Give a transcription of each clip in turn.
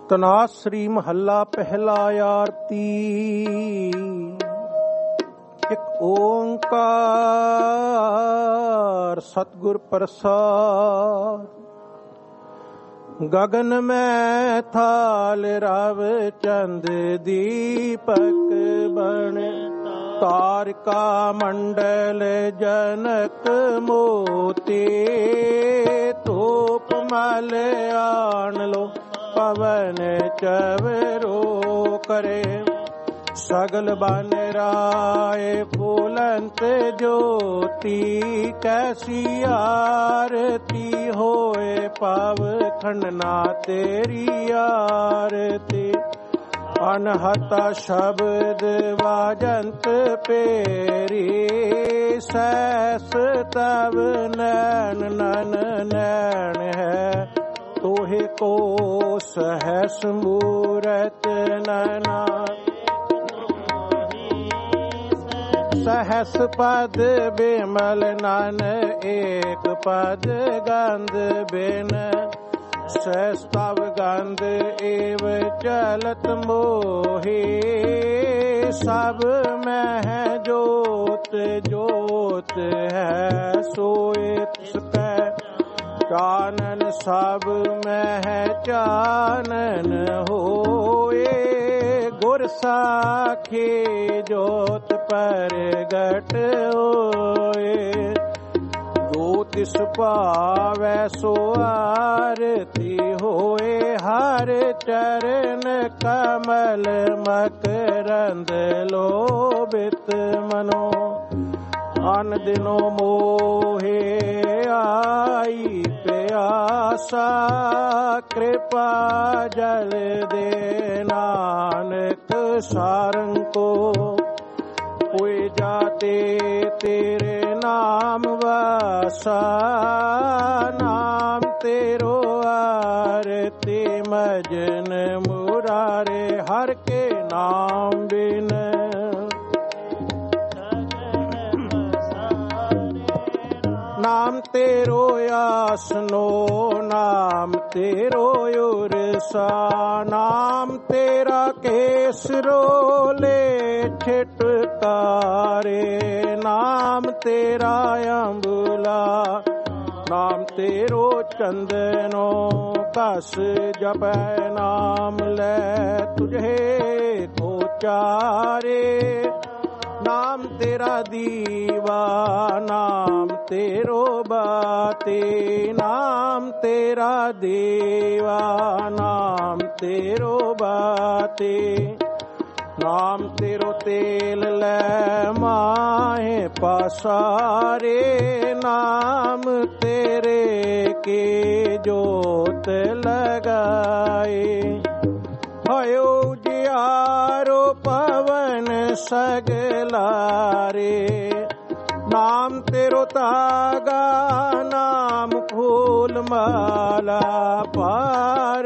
ਤਨਾਸਰੀ ਮਹੱਲਾ ਪਹਿਲਾ। ਆਰਤੀ। ਇੱਕ ਓੰਕਾਰ ਸਤਿਗੁਰ ਪ੍ਰਸਾਦ। ਗਗਨ ਮੈਂ ਥਾਲ ਰਵ ਚੰਦ ਦੀਪਕ ਬਣ, ਤਾਰਿਕਾ ਮੰਡਲ ਜਨਕ ਮੋਤੀ। ਧੂਪ ਮਲ ਆਣ ਲੋ ਪਵਨ ਚਵਰੋ ਕਰੇ, ਸਗਲ ਬਨ ਰਾਏ ਫੁਲੰਤ ਜੋਤੀ। ਕੈਸੀ ਆਰਤੀ ਹੋਏ ਪਵ ਖੰਡਨਾ ਤੇਰੀ ਆਰਤੀ। ਅਨਹਤਾ ਸ਼ਬਦ ਵਾਜੰਤ ਪੇਰੀ, ਸੈਸ ਤਵ ਨੈਣ ਨਨ ਨੈਣ ਹੈ। ਤੋਹਿ ਕੋ ਸਹਸ ਮੂਰਤ ਨੈਨਾ, सहस पद बिमल नन एक पद गंध बिन। सहस्तव गंध एव चलत मोहि, सब मह जोत जोत है सोए तिसकै। चानन सब मह चानन होए, गुर साखी जोत प्रगट होए। जो तिस पावै सो आरती होए, हर चरण कमल मकरंद लोभित मनो। अन दिनो मोहे आई प्यासा, कृपा जल दे नानक सारंग को। कोई जाते तेरे नाम वासा, नाम तेरो आरती मजन मुरारे। हर के नाम बिन नाम तेरो आसनो, नाम तेरो उरसा। नाम तेरा केसरो ले छिटकारे, नाम तेरा अम्बुला। नाम तेरो चंदनो कस जपै, नाम ले तुझे को चारे। नाम तेरा दीवा, नाम तेरो बाती। नाम तेरा देवा, नाम तेरो बाती। नाम तेरो तेल ले माहे पसारे, नाम तेरे के जोत लगाए। भयो जियारो पवन सगलारे, नाम तेरो तागा। नाम फूल माला पार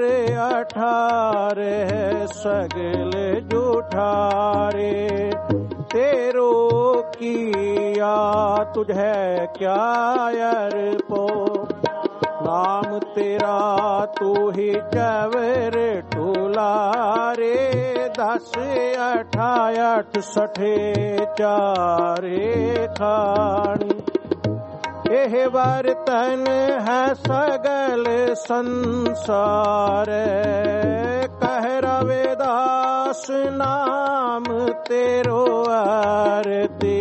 अठारे, सगल जुठारे। तेरो किया तुझे क्या अर्पो, नाम तेरा तू ही चवर टुलारे। 10 68 60 चारे खानी, एह बर्तन है सगल संसार। कह रविदास नाम तेरो आरती,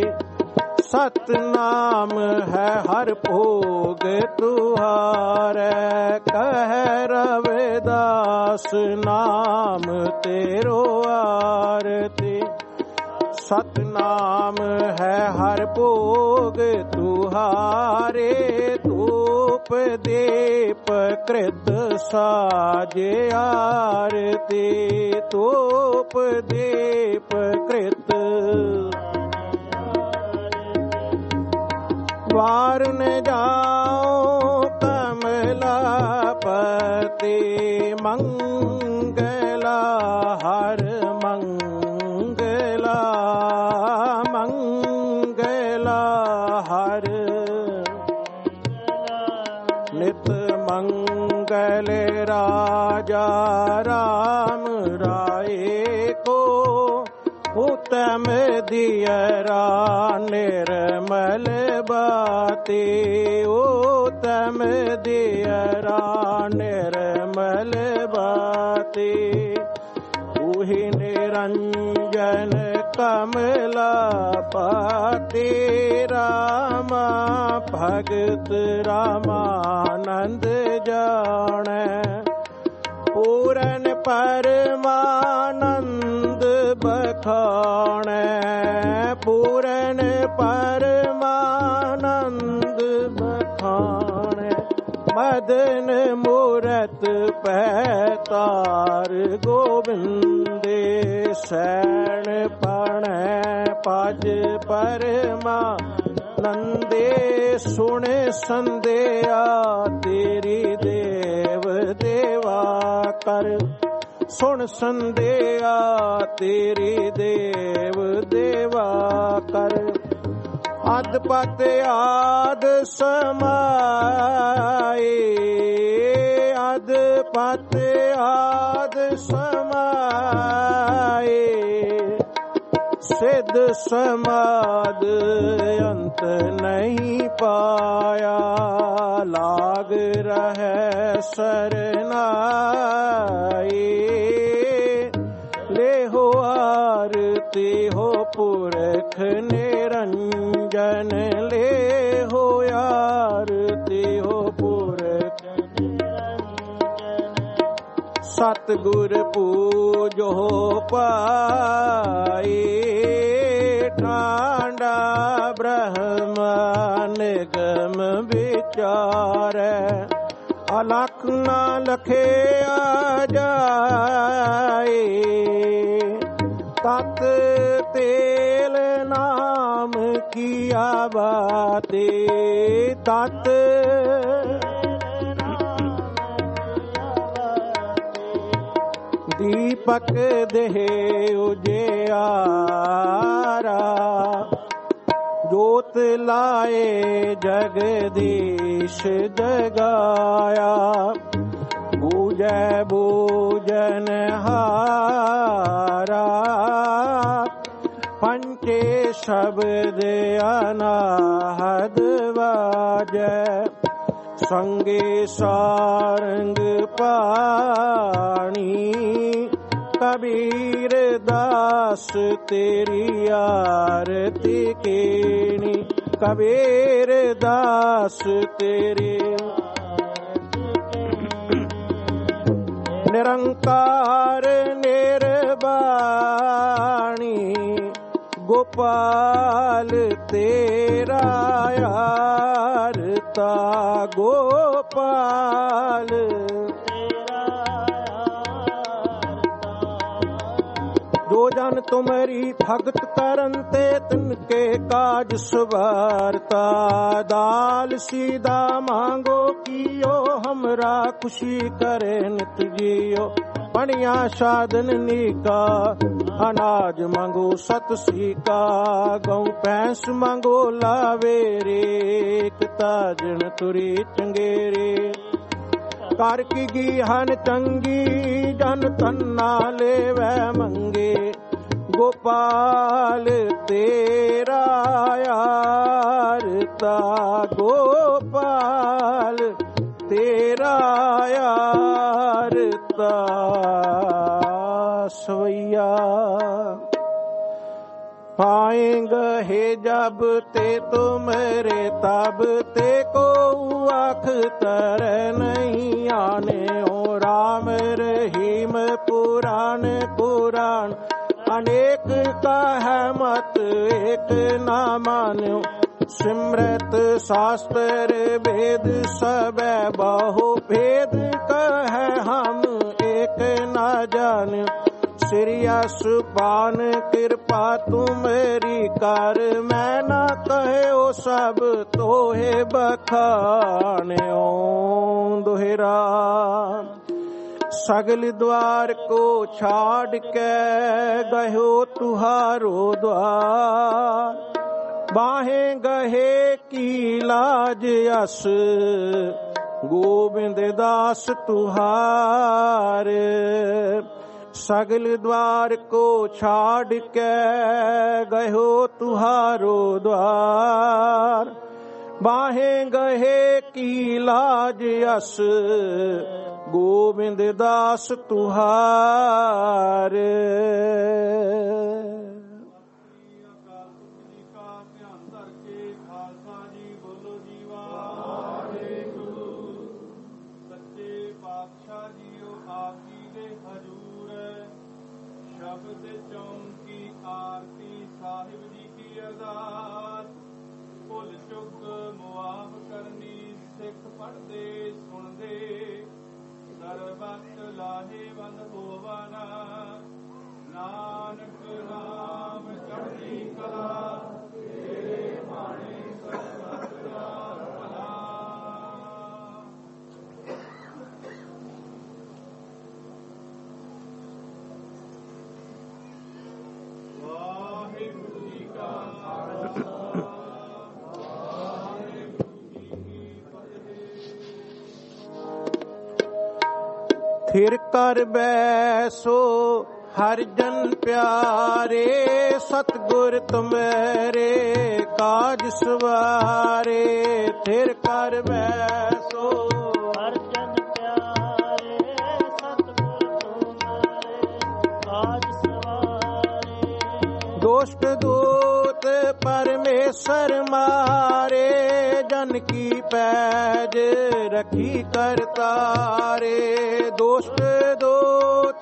सतनाम है हर भोग तुहार। कह रविदास नाम तेरो आरती, सतनाम है हर भोग तुहारे। धूप दीप कृत साजे आरती, धूप दीप कृत। वारुन जाओ कमलापति, मंगला हर मंगला। मंगला हर नित मंगल राजा राम राये को उत्तम दियरा निर्मल बाते उत्तम दियरा निर्मल बाते उहि निरंजन कमला पाते रामा भगत रामानंद जाने पूरन परमानंद बखाने पूरन परमानंद बखाने मदन मूरत पैतार गोविंदे सैन पण पज परमा नंदे सुन संदेया तेरी देव देवा कर सुन संदेया तेरी देव देवा कर अदपत आद समाए अदपत आद समाए सिद्ध समाद अंत नहीं पाया लाग रहे सरनाए ले हो आरती हो पुरख निरंजन ले हो आरती हो पुरख सतगुर पूजो पाए ठांडा ब्रह्म निगम विचार अलख न लखे आ जाए तत तेल नाम किया बाते तत दीपक देहे उजियारा जोत लाए जगदीश जगाया बूझे बूझन हारा पंचे शब्द अनाहद बाजै संगे सारंग पाणी कबीर दास तेरी आरती कीनी कबीर दास तेरी निरंकार निर्वाणी गोपाल तेरा यारता गोपाल जो जन तुम्हारी भगत करन ते तिनके काज सुवारता दाल सीधा मांगो कियो हमरा खुशी करे नित जियो पणिया साधन नीका अनाज मांगो सत सीका गऊ भैंस मांगो लावेरे ताजन तुरी चंगेरे कर की गीहन चंगी जन तन्ना लेवै मंगे गोपाल तेरा यारता गोपाल तेरा यारता सवैया पाएंगे जब ते तुमरे तब ते को आख तर नहीं आने ओ राम रहीम पुराण पुराण अनेक का है मत एक ना मान्यो सिमरत शास्त्र वेद सब बहु भेद कह हम एक ना जान्यो श्रीयस पान कृपा तुमरी कर मैं न कहे ओ सब तोहे बखान्यो दोहरा सगल द्वार को छाड़ के गयो तुहारो द्वार बाहें गहे की लाज यस गोविंद दास तुहार। सगल द्वार को छाड़ के गयो तुहारो द्वार। बाहें गहे की लाज यस गोविंद दास तुहार। शब्द चौंकी आरती साहिब जी की अरदास। भुल चुक मुआफ करनी सिख पढ़दे सुनदे। सरबत लाहेवंद होवना नानक नाम चढ़दी कला। तेरे भाणे सरबत दा भला। फिर कर बैसो हर जन प्यारे। सतगुर तुम्हारे काज सवारे। फिर कर बैसो हर जन प्यारे। सतगुर तुम्हारे काज सवारे। दुष्ट दूत परमेश्वर मारे। जन की पैज रखी करतारे। दुष्ट दूत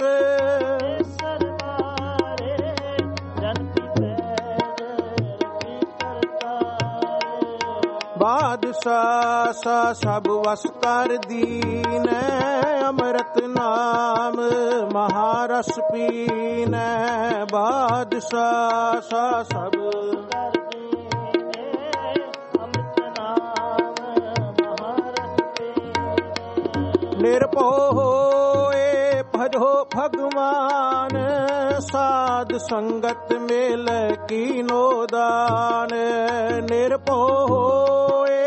सरमारे। जन की पैज रखी करतारे। बादशाह सा सब वस कर दीन। अमृत नाम महारस पीन। बादशाह सा सब निर्भो होए भजो भगवान। साध संगत मेल कीनो दान। निर्भो होए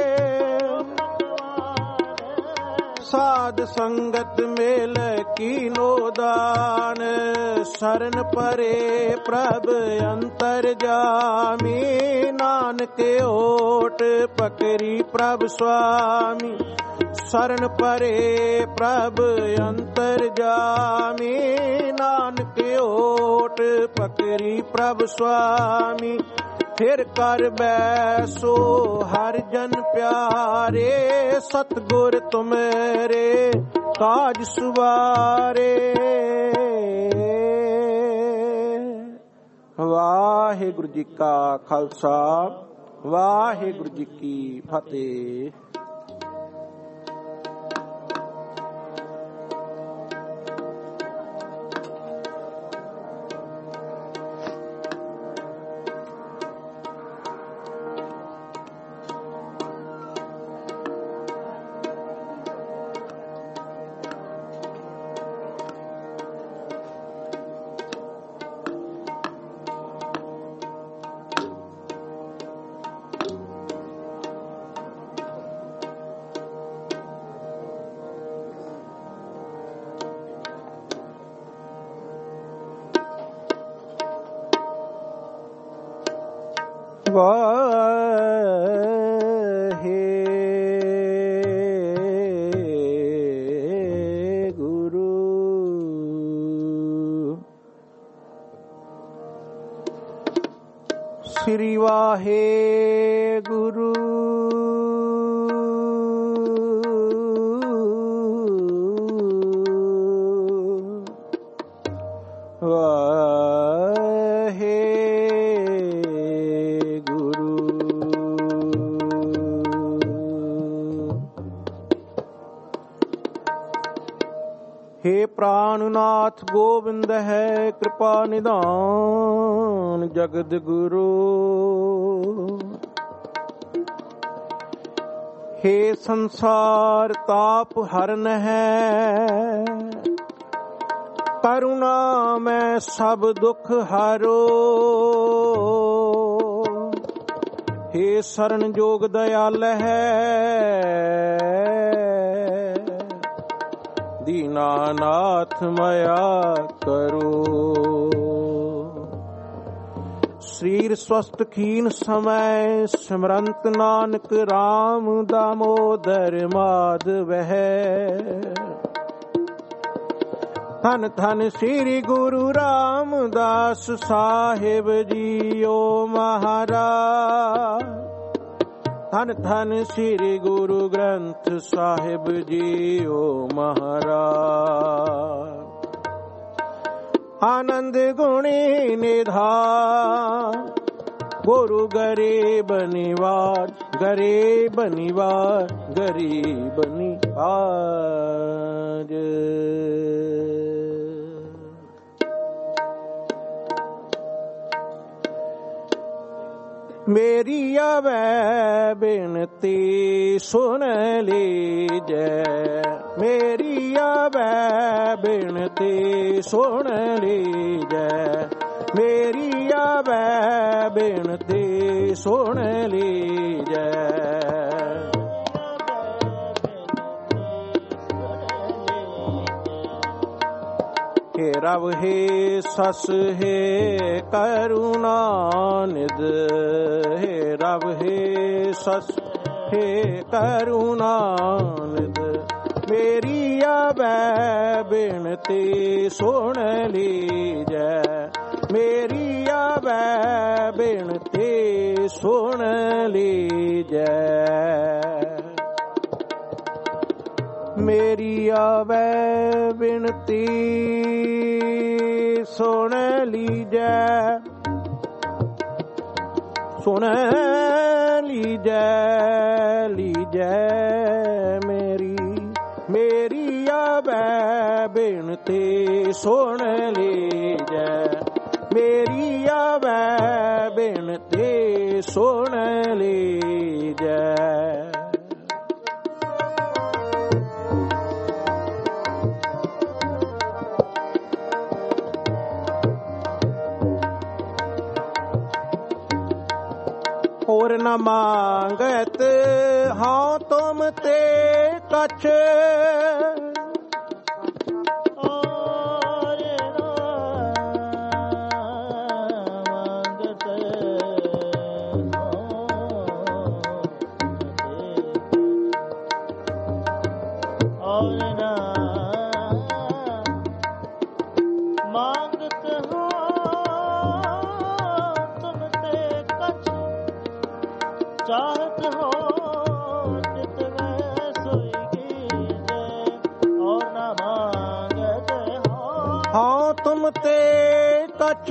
साध संगत मेल कीनो दान। शरण परे प्रभ अंतर जामी। नानक ओट पकड़ी प्रभ स्वामी। शरण परे प्रभ अंतर जामी। नानक ओट पकड़ी प्रभ स्वामी। फिर कर बैसो हर जन प्यारे। सतगुर तुम्हारे काज सवारे। वाहिगुरु जी का खालसा वाहिगुरु जी की फतेह। वाहेगुरु श्री वाहेगुरु हे प्राणनाथ गोविंद है कृपा निधान जगद गुरु। हे संसार ताप हरन है करुणा में सब दुख हारो। हे शरण जोग दयाल है दीनानाथ मया करो। शरीर स्वस्थ खीन समय सिमरंत नानक राम दामोदर माधव है। धन धन श्री गुरु रामदास साहिब जीओ महाराज। धन धन श्री गुरु ग्रंथ साहिब जीओ महाराज। आनंद गुणी निधान गुरु गरीब निवाज, गरीब निवाज, गरीब निवाज। मेरी आवे बिनती सुन लीजै, मेरी आवे बिनती सुन लीजै, मेरी आवे बिनती सुन लीजै। हे रब हे सस हे करुणा निध, हे रब हे सस हे करुणा निध। मेरी आवे बिनती सुन लीजै, मेरी आवे बिनती सुन लीजै। मेरी आवे बिनती सुन लीजै, सुन लीजै, लीजै मेरी, मेरी आवे बिनती सुन लीजै, मेरी आवे बिनती सुन लीजै। और न मांगत हाँ तुम ते कछ, और न मांगत और न मांगत हो तुम ते कछ, चाहत हो चित में सोई कीजे, और न मांगत हो हाँ तुम ते कछ,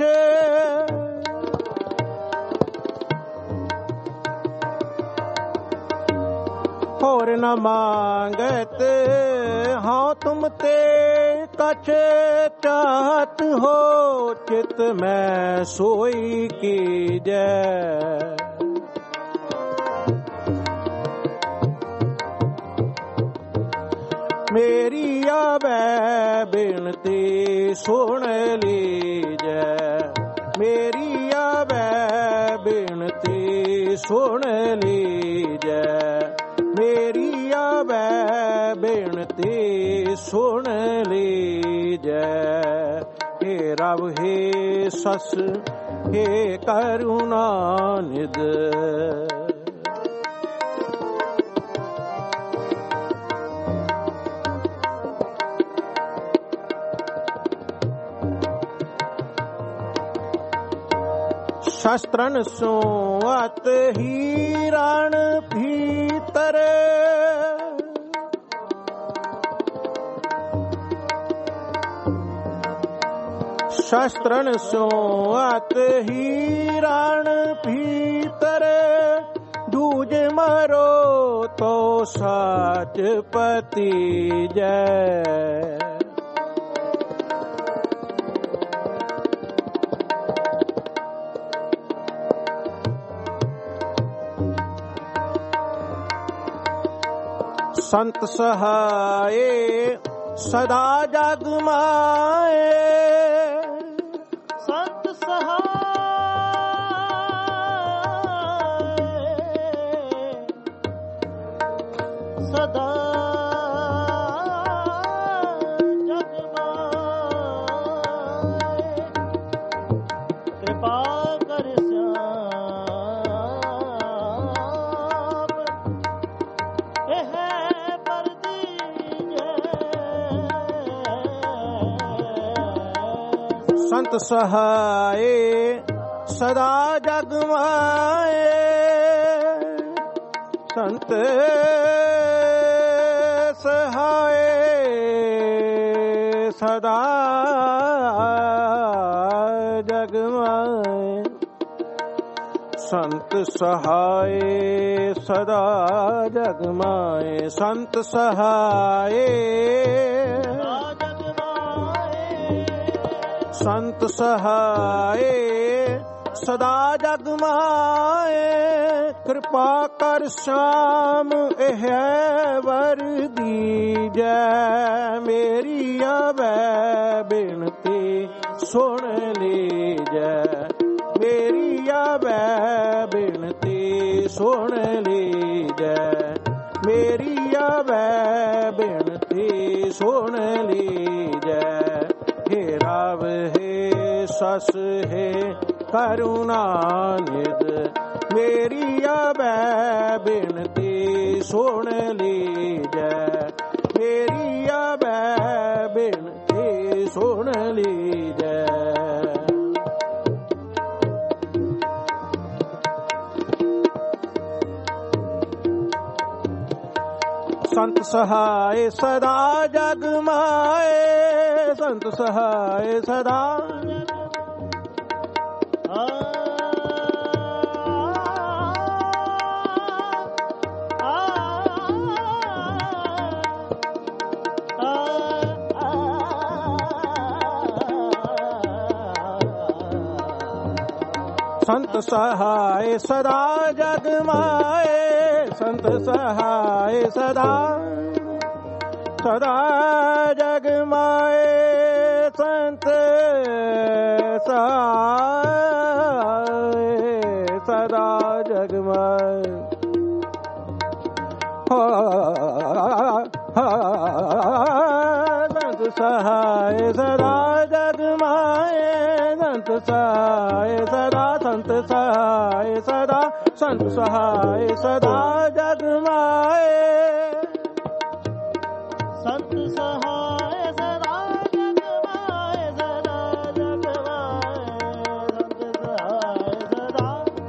और न मांगत हाँ तुम ते कछ। चाहत हो चित में सोई कीजै, मेरी आवे बिनती सुन लीजै, मेरी आवे बिनती सुन लीजै, मेरी आवे बिनती सुन लीजै। हे रब हे सस हे करुणा निध, शस्त्रन सोअत हीरण भीतर, शस्त्रन सोअत हीरण भीतर। दूज मरो तो साच पति जय, संत सहाय सदा जग माए, संत सहाय सदा ਸੰਤ ਸਹਾਏ ਸਦਾ ਜਗ ਮਾਏ ਸੰਤ ਸਹਾਏ ਸਦਾ ਜਗ ਮਾਏ ਸੰਤ ਸਹਾਏ ਸਦਾ ਜਗ ਮਾਏ ਸੰਤ ਸਹਾਏ ਸੰਤ ਸਹਾਏ ਸਦਾ ਜਗ ਮਾਏ ਕਿਰਪਾ ਕਰ ਸ਼ਾਮ ਇਹ ਵਰ ਦੀਜੈ ਮੇਰੀ ਆਵੈ ਬਿਨਤੀ ਸੁਣ ਲੀਜੈ ਮੇਰੀ ਆਵੈ ਬਿਨਤੀ ਸੁਣ ਲੀਜੈ ਮੇਰੀ ਆਵੈ ਬਿਨਤੀ ਸੁਣ ਲੀਜੈ हे राव हे सस हे करुणा निध मेरी आबै बिनती सुन लीजै मेरी आबै बिनती सुन लीजै संत सहाय सदा जग माए संत सहाय सदा संत सहाय सदा जग माए संत सहाय सदा सदा जग माए संत सहाय सदा जग माए संत सहाय सदा जग माए संत सहाय सदा संत सहाय सदा संत सहाय सदा जग माए संत सहाय सदा जग माए सदा जग माए संत सहाय सदा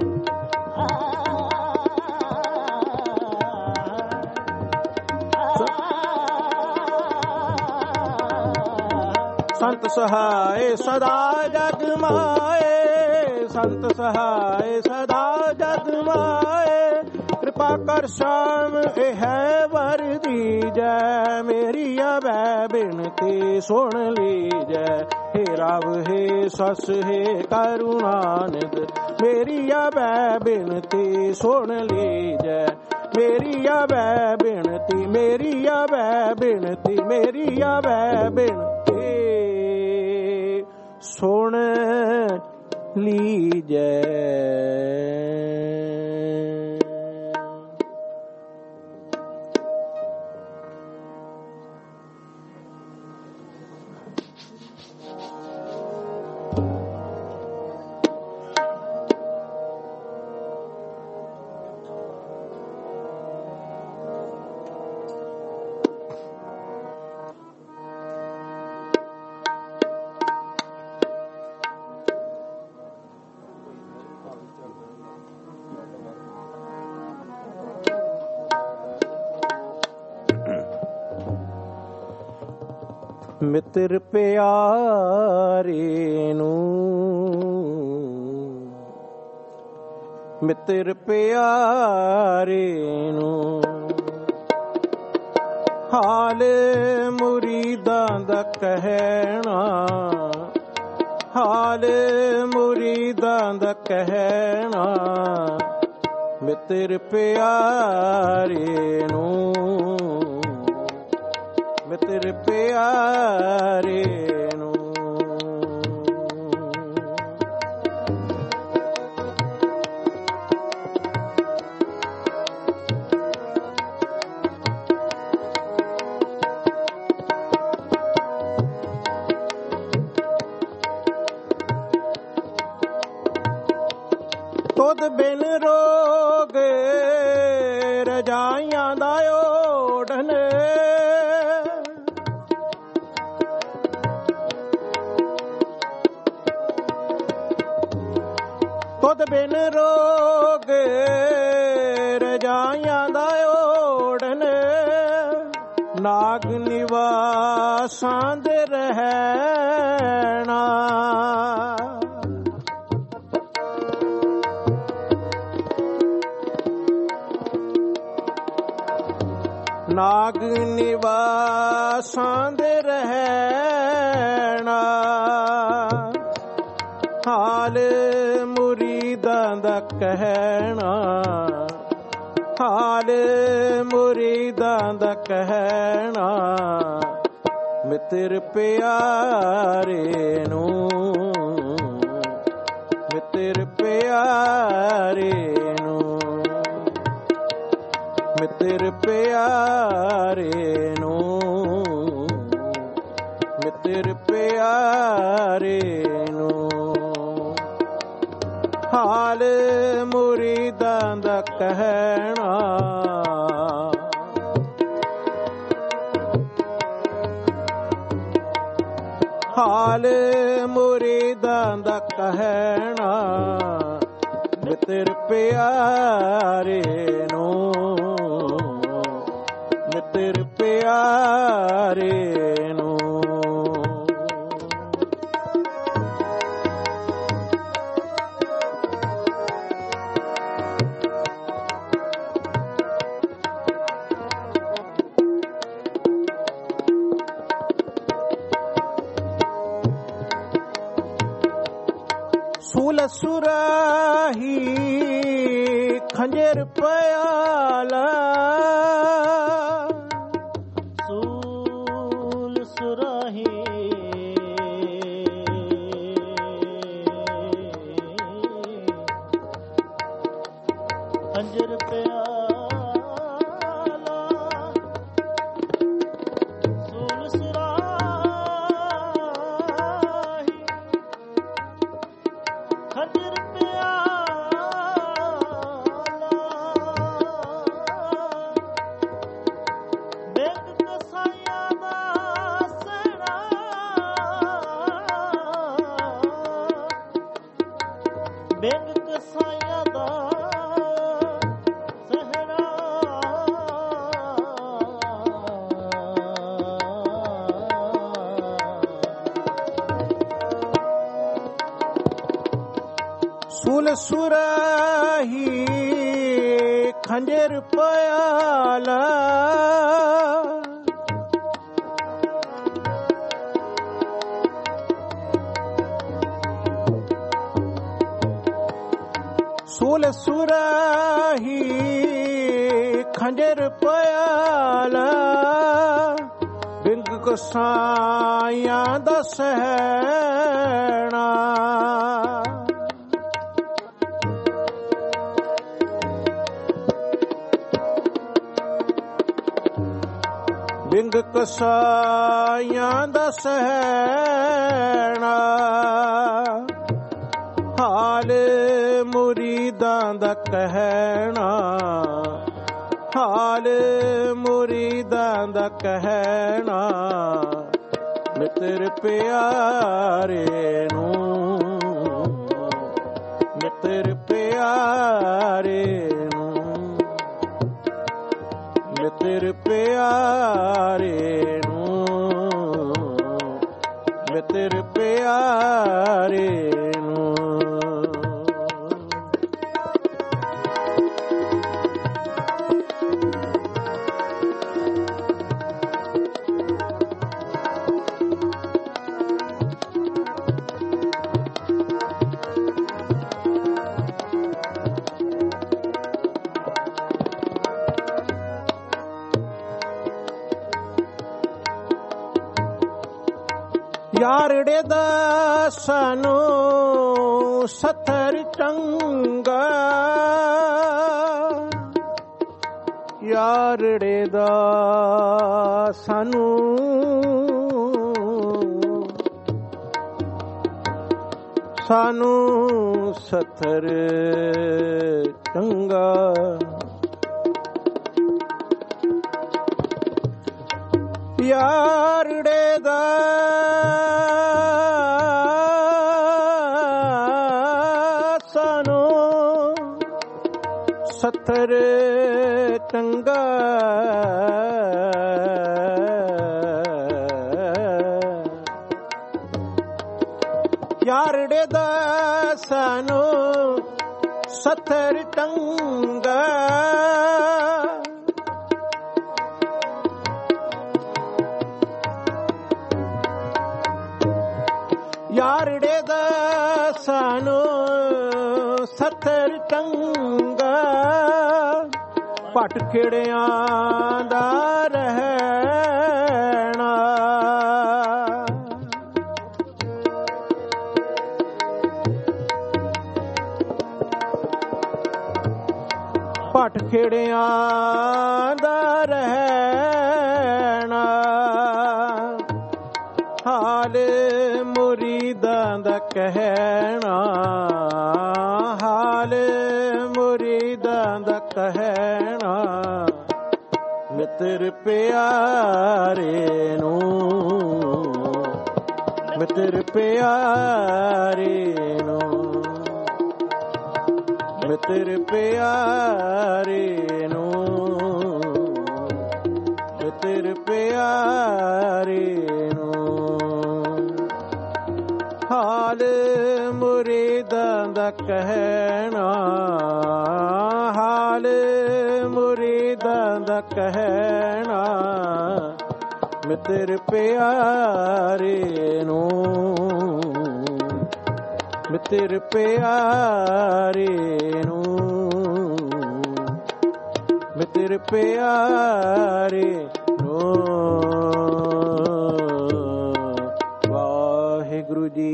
संत सहाय सदा जग माए संत सहाय सदा जग माए कृपा कर शाम यह वर दीजै मेरी आबै बिनती सुन लीजै हे राव हे सस हे करुणा निध मेरी आबै बिनती सुन लीजै मेरी आबै बिनती मेरी आबै बिनती मेरी आबै बिनती सुन लीजै ਮਿੱਤਰ ਪਿਆਰੇ ਨੂੰ ਮਿੱਤਰ ਪਿਆਰੇ ਨੂੰ ਹਾਲ ਮੁਰੀਦਾਂ ਦਾ ਕਹਿਣਾ ਹਾਲ ਮੁਰੀਦਾਂ ਦਾ ਕਹਿਣਾ ਮਿੱਤਰ ਪਿਆਰੇ ਨੂੰ ਮਿੱਤਰ ਪਿਆਰੇ ਨੂੰ ਤੁਧ ਬਿਨ ਰੋਗ ਰਜਾਈਆਂ ਦਾ ਓਢਨ ਜੋਤ ਬਿਨ ਰੋਗ ਰਜਾਈਆਂ ਦਾ ਓੜਨ ਨਾਗ ਨਿਵਾਸਾਂ ਦੇ ਰਹਿਣਾ ਨਾਗ ਨਿਵਾਸਾਂ ਦੇ ਰਹਿਣਾ ਹਾਲ ਮੁਰੀਦਾਂ ਦਾ ਕਹਿਣਾ ਹਾਲ ਮੁਰੀਦਾਂ ਦਾ ਕਹਿਣਾ ਮਿੱਤਰ ਪਿਆਰੇ ਨੂੰ ਮਿੱਤਰ ਪਿਆਰੇ ਨੂੰ ਮਿੱਤਰ ਪਿਆਰੇ ਨੂੰ ਮਿੱਤਰ ਪਿਆਰੇ ਨੂੰ ਹਾਲ ਮੁਰੀਦਾਂ ਦਾ ਕਹਿਣਾ ਹਾਲ ਮੁਰੀਦਾਂ ਦਾ ਕਹਿਣਾ ਮਿੱਤਰ ਪਿਆਰੇ ਨੂੰ ਮਿੱਤਰ ਪਿਆਰੇ ਨੂੰ ਸੂਲ ਸੁਰਾਹੀ ਖੰਜਰ ਪਿਆਲਾ ਸੂਲ ਸੁਰਾਹੀ ਖੰਜਰ ਪਿਆਲਾ ਸੂਲ ਸੁਰਾਹੀ ਖੰਜਰ ਪਿਆਲਾ ਬੇਗ ਕਸਾਈਆਂ ਦਾ ਸਹਿਣਾ ਬੇਗ ਕਸਾਈਆਂ ਦਾ ਸਹਿਣਾ ਸੂਲ ਸੁਰਾਹੀ ਖੰਜਰ ਪਿਆਲਾ ਸੂਲ ਸੁਰਾਹੀ ਖੰਜਰ ਪਿਆਲਾ ਬਿੰਗ ਕਸਾਈਆਂ ਦਾ ਸਹਿਣਾ ਬਿੰਗ ਕਸਾਈਆਂ ਦਾ ਸਹਿਣਾ ਹਾਲ ਮੁਰੀਦਾਂ ਦਾ ਕਹਿਣਾ ਹਾਲ ਮੁਰੀਦਾਂ ਦਾ ਕਹਿਣਾ ਮਿੱਤਰ ਪਿਆਰੇ ਨੂੰ ਮਿੱਤਰ ਪਿਆਰੇ ਨੂੰ ਮਿੱਤਰ ਪਿਆਰੇ ਨੂੰ ਮਿੱਤਰ ਪਿਆਰੇ ਨੂੰ ਯਾਰੜੇ ਦਾ ਸਾਨੂੰ ਸੱਥਰ ਚੰਗਾ ਯਾਰੜੇ ਦਾ ਸਾਨੂੰ ਸਾਨੂੰ ਸੱਥਰ ਚੰਗਾ ਯਾਰੜੇ ਦਾ ਸਾਨੂੰ यारड़े दासनु सथर टंगा यारड़े दासनु सथर टंगा भटखेड़ियां दा रहना ਭਟਖੜਿਆਂ ਦਾ ਰਹਿਣਾ ਹਾਲ ਮੁਰੀਦਾਂ ਦਾ ਕਹਿਣਾ ਹਾਲ ਮੁਰੀਦਾਂ ਦਾ ਕਹਿਣਾ ਮਿੱਤਰ ਪਿਆਰੇ ਨੂੰ ਮਿੱਤਰ ਪਿਆਰੇ ਨੂੰ ਮਿੱਤਰ ਪਿਆਰੇ ਨੂੰ ਮਿੱਤਰ ਪਿਆਰੇ ਨੂੰ ਹਾਲ ਮੁਰੀਦਾਂ ਦਾ ਕਹਿਣਾ ਹਾਲ ਮੁਰੀਦਾਂ ਦਾ ਕਹਿਣਾ ਮਿੱਤਰ ਪਿਆਰੇ ਨੂੰ ਮਿੱਤਰ ਪਿਆਰੇ ਨੂੰ ਮਿੱਤਰ ਪਿਆਰੇ ਨੂੰ ਵਾਹਿਗੁਰੂ ਜੀ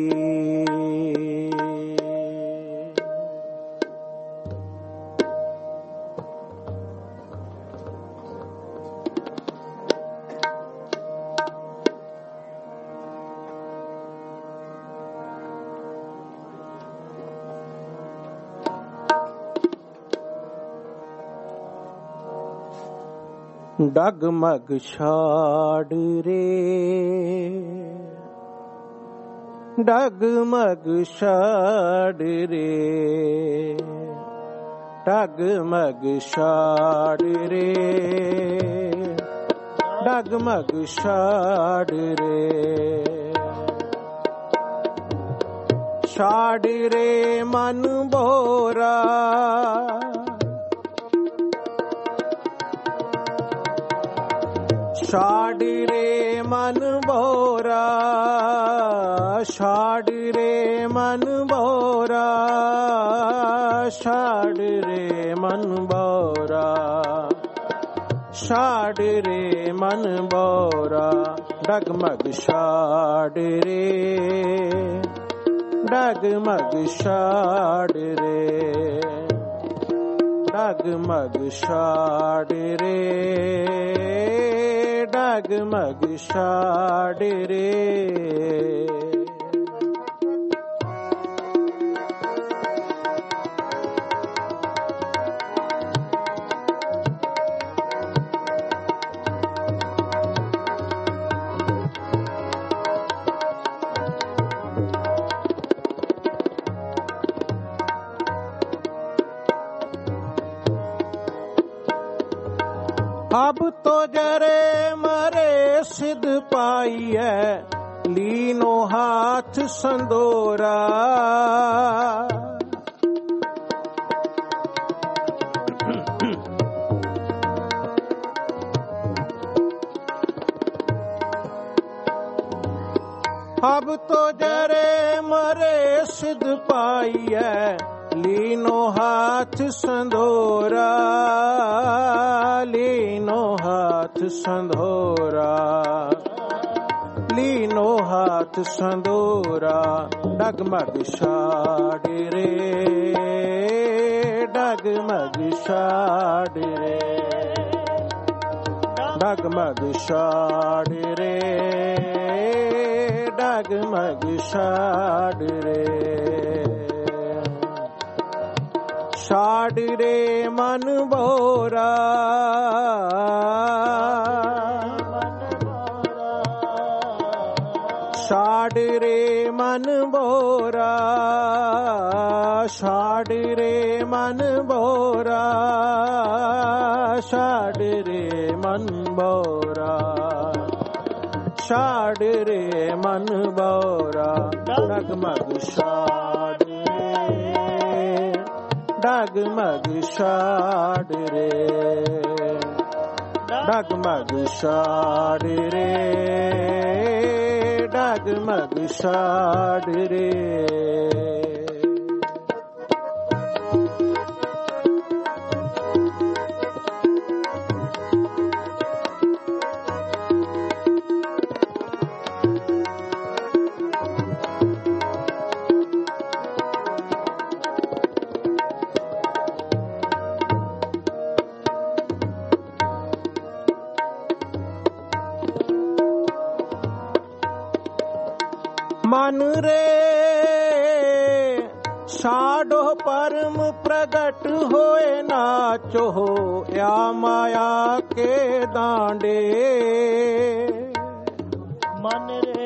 ਡਗਮਗ ਛਾੜ ਰੇ ਡਗਮਗ ਛਾੜ ਰੇ ਡਗਮਗ ਛਾੜ ਰੇ ਡਗਮਗ ਛਾੜ ਰੇ ਛਾੜ ਰੇ ਮਨ ਬੋਰਾ ਛਾੜ ਰੇ ਮਨ ਬੋਰਾ ਛਾੜ ਰੇ ਮਨ ਬੋਰਾ ਛਾੜ ਰੇ ਮਨ ਬੋਰਾ ਛਾੜ ਰੇ ਮਨ ਬੋਰਾ ਡਗਮਗ ਛਾੜ ਰੇ ਡਗਮਗ ਛਾੜ ਰੇ ਡਗਮਗ ਛਾੜ ਰੇ ਡਗਮਗ ਛਾੜ ਰੇ अब तो जरे मरे सिद्ध पाइए लीनो हाथ संदोरा अब तो जरे मरे सिद्ध पाइए लीनो हाथ संदोरा लीनो हाथ संदोरा लीनो हाथ संदोरा डगमग छाड़ रे डगमग छाड़ रे डगमग छाड़ रे डगमग छाड़ रे छाड़ रे मन बोरा छाड़ रे मन बोरा छाड़ रे मन बोरा छाड़ रे मन बोरा ਛਾੜ ਰੇ ਮਨ ਬੋਰਾ ਡਗਮਗ ਛਾੜ ਰੇ ਡਗਮਗ ਛਾੜ ਰੇ ਡਗਮਗ ਛਾੜ ਰੇ ਡਗਮਗ ਛਾੜ ਰੇ ਮਨ ਰੇ ਛਾੜੋ ਪਰਮ ਪ੍ਰਗਟ ਹੋਏ ਨਾਚੋ ਆ ਮਾਇਆ ਕੇ ਦਾਂਡੇ ਮਨ ਰੇ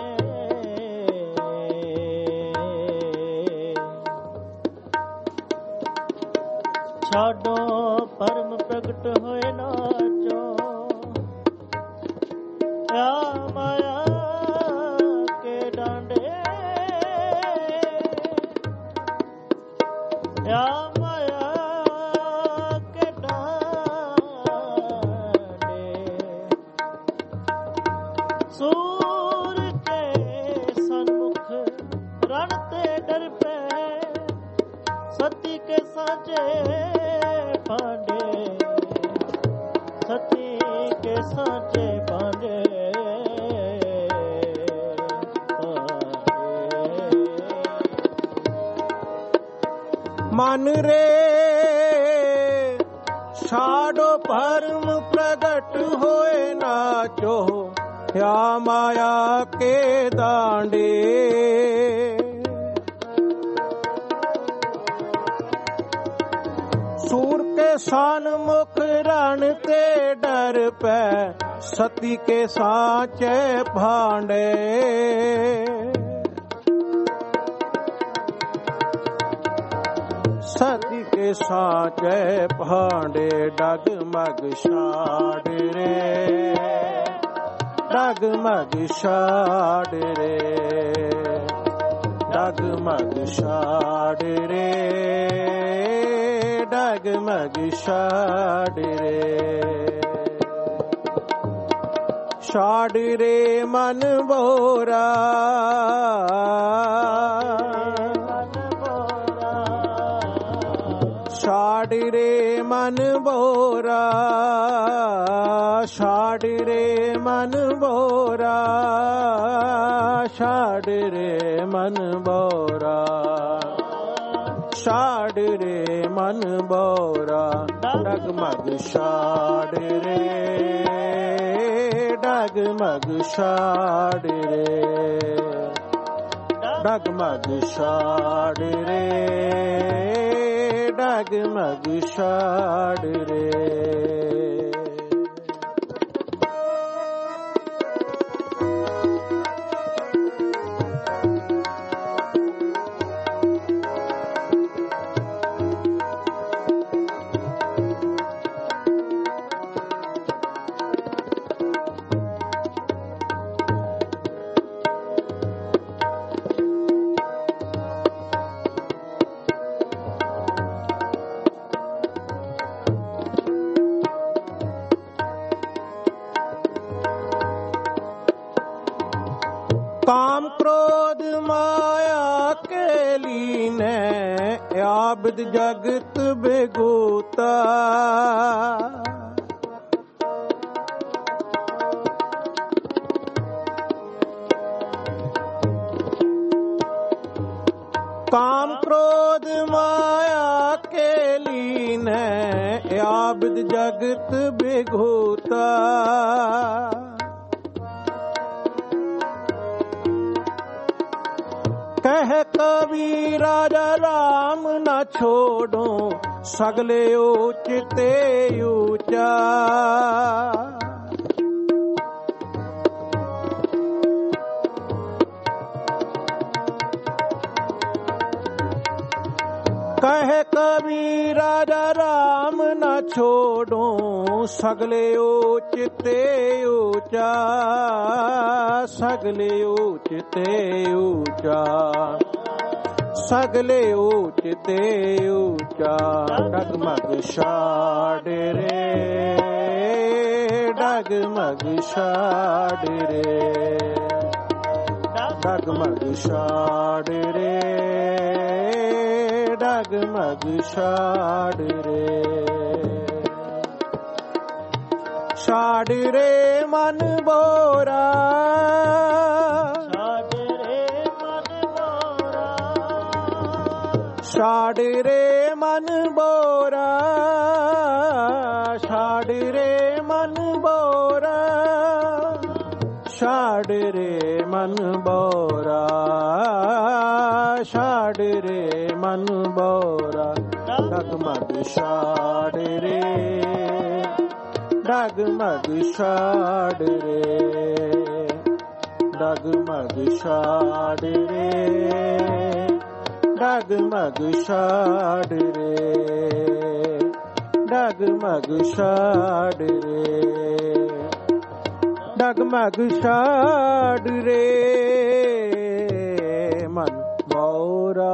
ਛਾੜੋ ਪਰਮ ਪ੍ਰਗਟ ਹੋਏ ਨਾਚੋ ਆ ਮਾਇਆ या माया के डांडे सूर के सन्मुख रणते डर पे सती के साँचे पांडे सती के साँचे पांडे ਮਨ ਰੇ ਛਾੜੋ ਭਰਮ ਪ੍ਰਗਟ ਹੋਏ ਨਾਚੋ ਆ ਮਾਇਆ ਕੇ ਦਾਂਡੇ ਸੂਰ ਕੇ ਸਨਮੁਖ ਰਣ ਤੇ ਡਰ ਪੈ ਸਤੀ ਕੇ ਸਾਚੇ ਭਾਂਡੇ सती के साचे भांडे डगमग छाड़ रे डगमग छाड़ रे डगमग छाड़ रे डगमग छाड़ रे छाड़ रे मन बोरा ਛਾੜ ਰੇ ਮਨ ਬੋਰਾ ਛਾੜ ਰੇ ਮਨ ਬੋਰਾ ਛਾੜ ਰੇ ਮਨ ਬੋਰਾ ਛਾੜ ਰੇ ਮਨ ਬੋਰਾ ਡਗਮਗ ਛਾੜ ਰੇ ਡਗਮਗ ਛਾੜ ਰੇ ਡਗਮਗ ਛਾੜ ਰੇ ਡਗਮਗ ਛਾੜ ਰੇ काम क्रोध माया के लीने आबिद जगत बेगूता काम क्रोध माया के लीने आबिद जगत बेगूता कह कवि राजा राम न छोड़ो सगले ऊंचते ऊंचा कह कवि राजा राम न छोड़ो सगले ऊंचते ऊंचा ਸਗਲੇ ਊਚ ਤੇ ਊਚਾ, ਸਗਲੇ ਊਚ ਤੇ ਊਚਾ। ਡਗਮਗ ਛਾੜ ਰੇ, ਡਗਮਗ ਛਾੜ ਰੇ, ਡਗਮਗ ਛਾੜ ਰੇ, ਡਗਮਗ ਛਾੜ ਰੇ। ਛਾੜ ਰੇ ਮਨ ਬੋਰਾ, ਛਾੜ ਰੇ ਮਨ ਬੋਰਾ, ਛਾੜ ਰੇ ਮਨ ਬੋਰਾ, ਛਾੜ ਰੇ ਮਨ ਬੋਰਾ, ਛਾੜ ਰੇ ਮਨ ਬੋਰਾ, ਛਾੜ ਰੇ ਮਨ ਬੋਰਾ। ਡਗਮਗ ਛਾੜ ਰੇ, ਡਗਮਗ ਛਾੜ ਰੇ, ਡਗਮਗ ਛਾੜ ਰੇ, ਡਗਮਗ ਛਾੜ ਰੇ, ਡਗਮਗ ਛਾੜ ਰੇ, ਡਗਮਗ ਛਾੜ ਰੇ ਮਨ ਬੋਰਾ।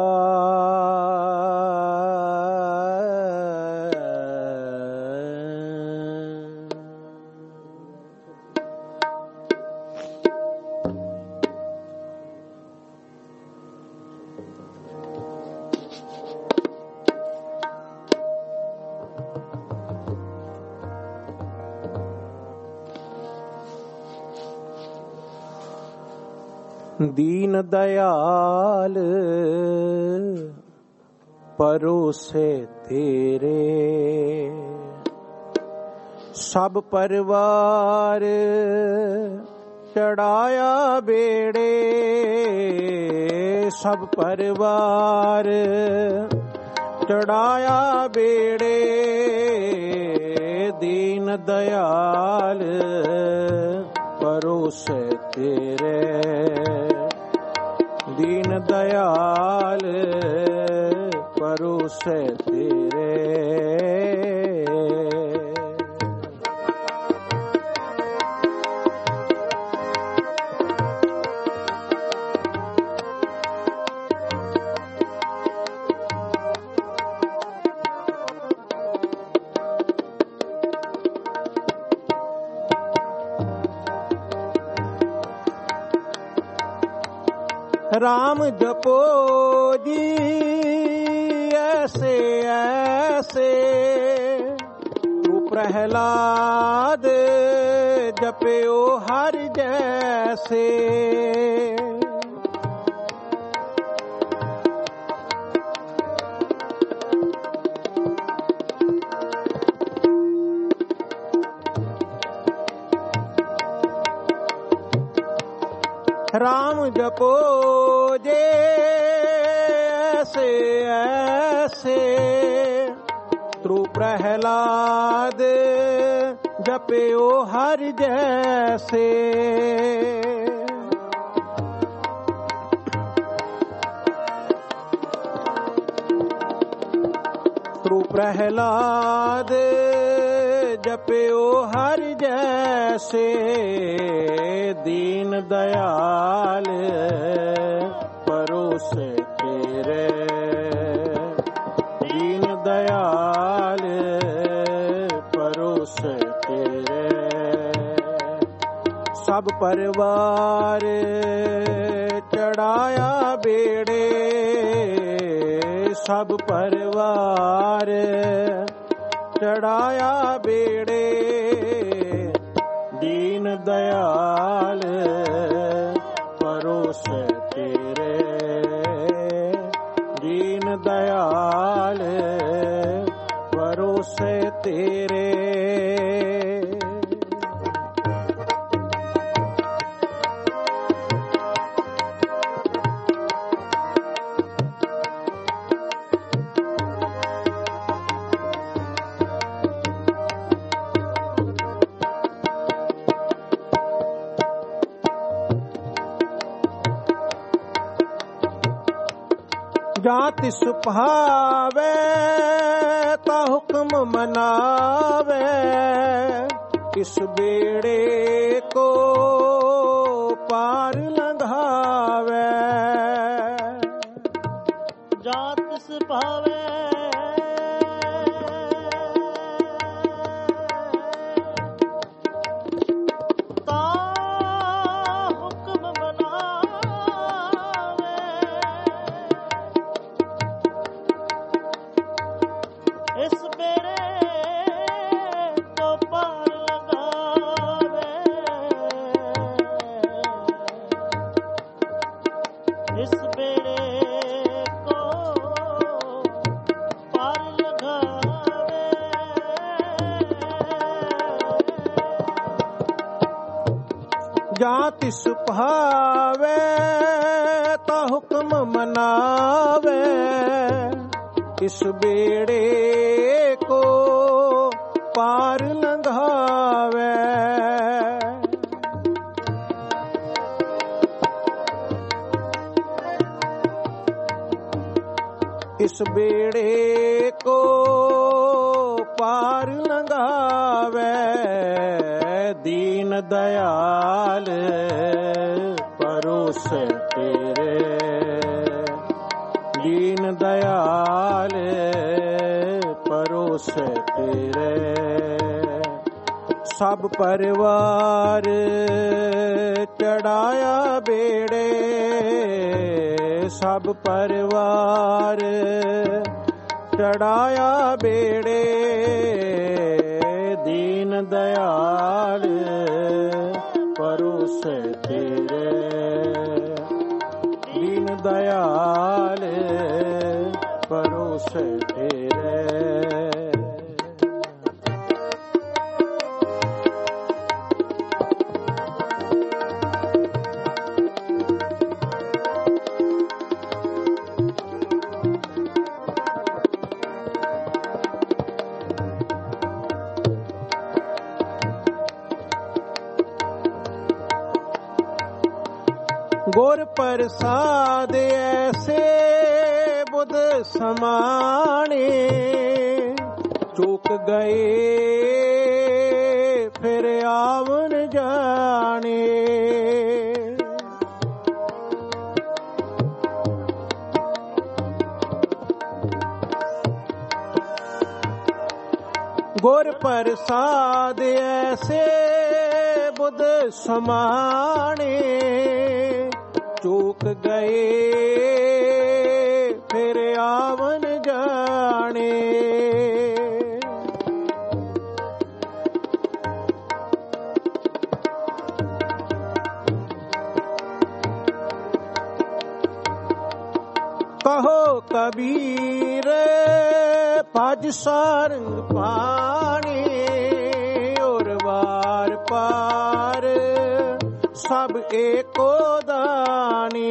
ਦੀਨ ਦਇਆਲ ਪਰੋਸੇ ਤੇਰੇ, ਸਭ ਪਰਿਵਾਰ ਚੜਾਇਆ ਬੇੜੇ, ਸਭ ਪਰਿਵਾਰ ਚੜਾਇਆ ਬੇੜੇ। ਦੀਨ ਦਇਆਲ ਪਰੋਸੇ ਤੇਰੇ, ਦੀਨ ਦਇਆਲ ਪਰੋਸੇ ਤੇਰੇ। राम जपो जी ऐसे ऐसे, तू प्रहलाद जप्यो हर जैसे। राम जपो जे ऐसे ऐसे, तू प्रहलाद जप्यो हर जैसे। तू प्रहलाद जप्यो हर जैसे। दीन दयाल परोसे तेरे, दीन दयाल परोसे तेरे। सब परिवार चढ़ाया बेड़े, सब परिवार चढ़ाया बेड़े। दीन दयाल परोसे तेरे, दीन दयाल परोसे तेरे। ਜਾਂ ਤਿਸ ਭਾਵੇ ਤਾ ਹੁਕਮ ਮਨਾਵੇ, ਇਸ ਬੇੜੇ ਕੋ ਪਾ ਜਾਂ ਤਿਸ ਭਾਵੇ ਤਾ ਹੁਕਮ ਮਨਾਵੇ ਇਸ ਬੇੜੇ ਕੋ ਪਾਰ ਲੰਘਾਵੇ ਇਸ ਬੇੜੇ ਕੋ ਪਾਰ ਲੰਘਾਵੇ ਦੀਨ ਦਇਆਲ ਪਰੋਸੈ ਤੇਰੇ ਦੀਨ ਦਇਆਲ ਪਰੋਸੈ ਤੇਰੇ ਸਭ ਪਰਿਵਾਰ ਚੜਾਇਆ ਬੇੜੇ ਸਭ ਪਰਿਵਾਰ ਚੜਾਇਆ ਬੇੜੇ ਦੀਨ ਦਇਆਲ ਪਰੋਸੈ ਤੇਰੇ ਦੀਨ ਦਇਆਲ ਪਰੋਸੈ ਤੇਰੇ ਗੁਰ ਪ੍ਰਸਾਦ ਐਸੇ ਬੁੱਧ ਸਮਾਣੇ ਚੁੱਕ ਗਏ ਫਿਰ ਆਵਨ ਜਾਣੇ ਗੁਰ ਪ੍ਰਸਾਦ ਐਸੇ ਬੁੱਧ ਸਮਾਣੇ ਚੂਕ ਗਏ ਫਿਰ ਆਵਨ ਜਾਣੇ ਕਹੋ ਕਬੀਰ ਭਜ ਸਾਰੰਗ ਪਾਣੀ ਔਰ ਵਾਰ ਪਾਰ ਸਭ ਏਕੋ ਦਾਨੀ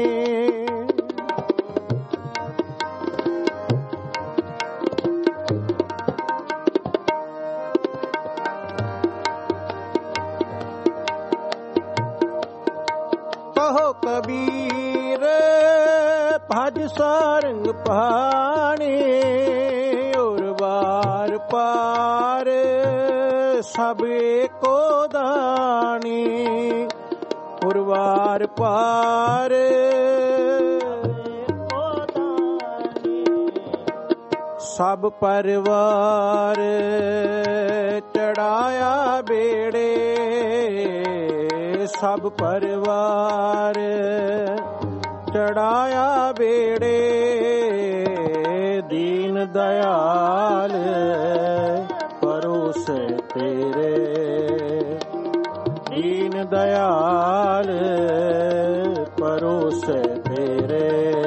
ਕਹੋ ਕਬੀਰ ਭਜ ਸਾਰੰਗ ਪਾਣੀ ਔਰ ਵਾਰ ਪਾਰ ਸਭ ਏਕੋ ਦਾਨੀ ਵਾਰ ਪਾਰ ਸਭ ਪਰਿਵਾਰ ਚੜਾਇਆ ਬੇੜੇ ਸਭ ਪਰਿਵਾਰ ਚੜਾਇਆ ਬੇੜੇ ਦੀਨ ਦਇਆਲ ਪਰੋਸੈ ਤੇਰੇ ਦੀਨ ਦਇਆਲ ਪਰੋਸੈ ਤੇਰੇ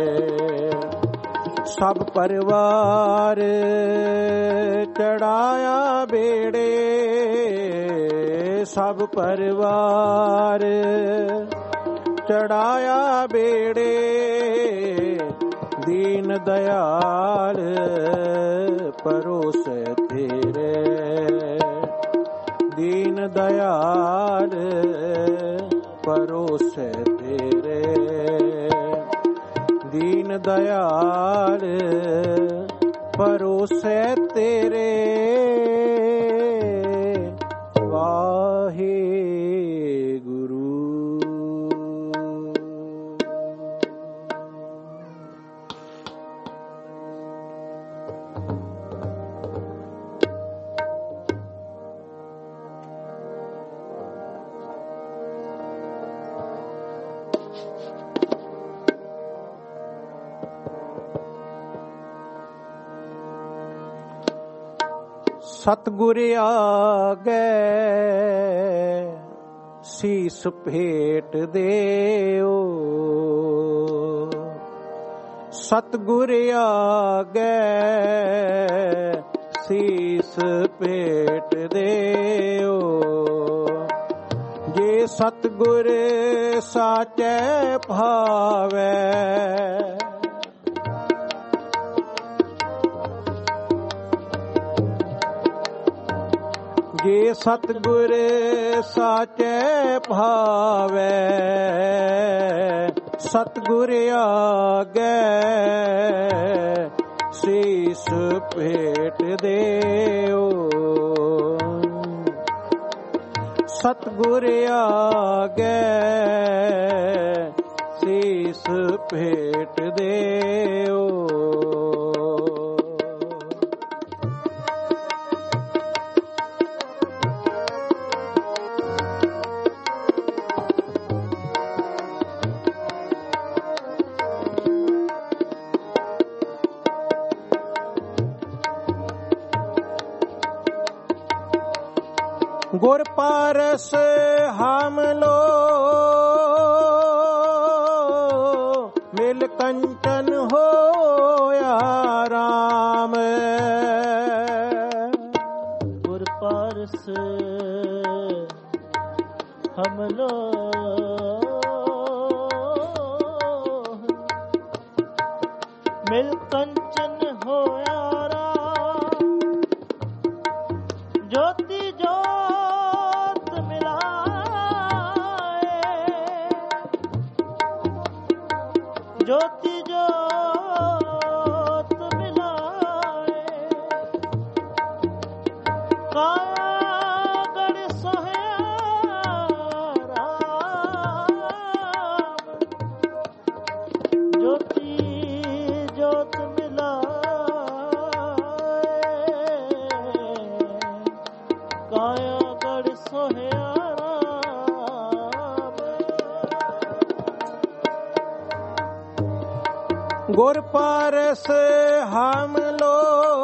ਸਭ ਪਰਿਵਾਰ ਚੜਾਇਆ ਬੇੜੇ ਸਭ ਪਰਿਵਾਰ ਚੜਾਇਆ ਬੇੜੇ ਦੀਨ ਦਇਆਲ ਪਰੋਸੈ ਤੇਰੇ ਦੀਨ ਦਇਆਲ ਪਰੋਸੈ ਤੇਰੇ ਦੀਨ ਦਇਆਲ ਪਰੋਸੈ ਤੇਰੇ ਵਾਹਿਗੁਰੂ। ਸਤਿਗੁਰ ਆਗੇ ਸੀਸ ਭੇਟ ਦੇਓ ਸਤਿਗੁਰ ਆਗੇ ਸੀਸ ਭੇਟ ਦੇਓ ਜੇ ਜੇ ਸਤਿਗੁਰ ਸਾਚੈ ਭਾਵੈ ਜੇ ਸਤਿਗੁਰ ਸਾਚੈ ਭਾਵੈ ਸਤਿਗੁਰ ਆਗੈ ਸੀਸ ਭੇਟ ਦੇਓ ਸਤਿਗੁਰ ਆਗੈ ਸੀਸ ਭੇਟ ਦੇਓ ਗੁਰ ਪਾਰਸ ਹਮ ਲੋ ਮਿਲ ਕੰਚਨ ਹੋਇਆ ਰਾਮ ਗੁਰ ਪਾਰਸ ਹਮ ਲੋ ਮਿਲ ਕੰਚਨ ਹੋਇਆ ਰਾਮ ਜੋਤੀ ਜੋਤ ਮਿਲਾਏ ਜੋਤੀ ਜੋਤ ਮਿਲਾਏ ਕਾਗੜ ਸੋਹਿਆ ਰਾਮ ਜੋਤੀ ਜੋਤ ਕਾਇਆ ਗੜ ਸੋਹਿਆ ਰਾਮ ਗੁਰ ਪਾਰਸ ਹਮ ਲੋ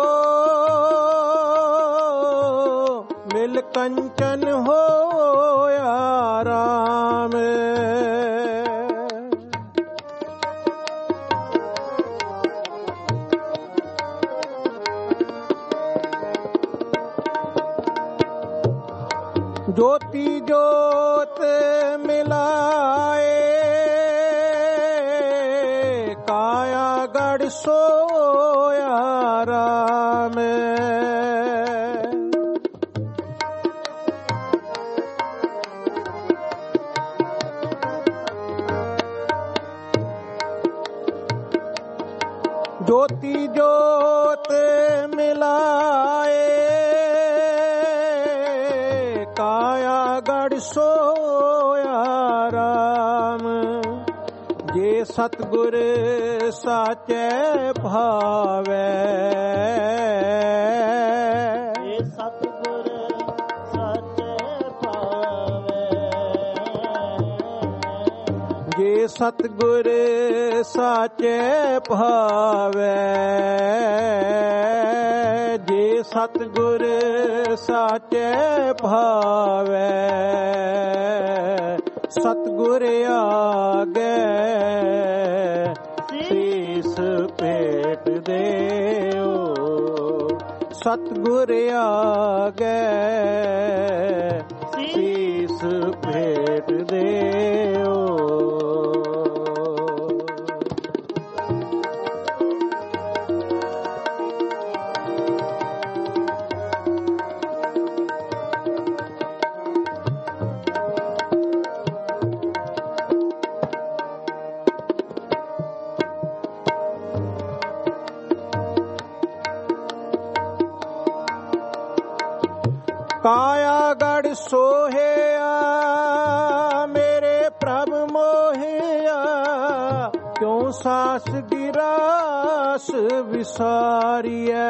ਮਿਲ ਕੰਚਨ ਹੋਇਆ ਰਾਮ ਜੋਤੀ ਜੋਤ ਮਿਲਾਏ ਕਾਇਆ ਗੜ ਸੋਇਆ ਰਾਮ ਜੋਤੀ ਜੋਤ ਮਿਲਾਏ ਕਾਇਆ ਗੜ ਸੋਇਆ ਰਾਮ ਜੇ ਸਤਿਗੁਰ ਸਾਚੈ ਭਾਵੈ ਇਹ ਸਤਿਗੁਰ ਸਾਚੈ ਭਾਵੈ ਜੇ ਸਤਿਗੁਰ ਸਾਚੈ ਭਾਵੈ ਜੇ ਸਤਿਗੁਰ ਸਾਚੈ ਭਾਵੈ ਸਤਿਗੁਰ ਆਗੈ ਸੀਸ ਭੇਟ ਦੇਓ ਸਤਿਗੁਰ ਆਗੈ ਸੀਸ ਭੇਟ ਦੇਓ ਕਾਇਆ ਗੜ ਸੋਹਿਆ ਮੇਰੇ ਪ੍ਰਭ ਮੋਹਿਆ ਕਿਉ ਸਾਸ ਗਿਰਾਸ ਵਿਸਾਰੀਐ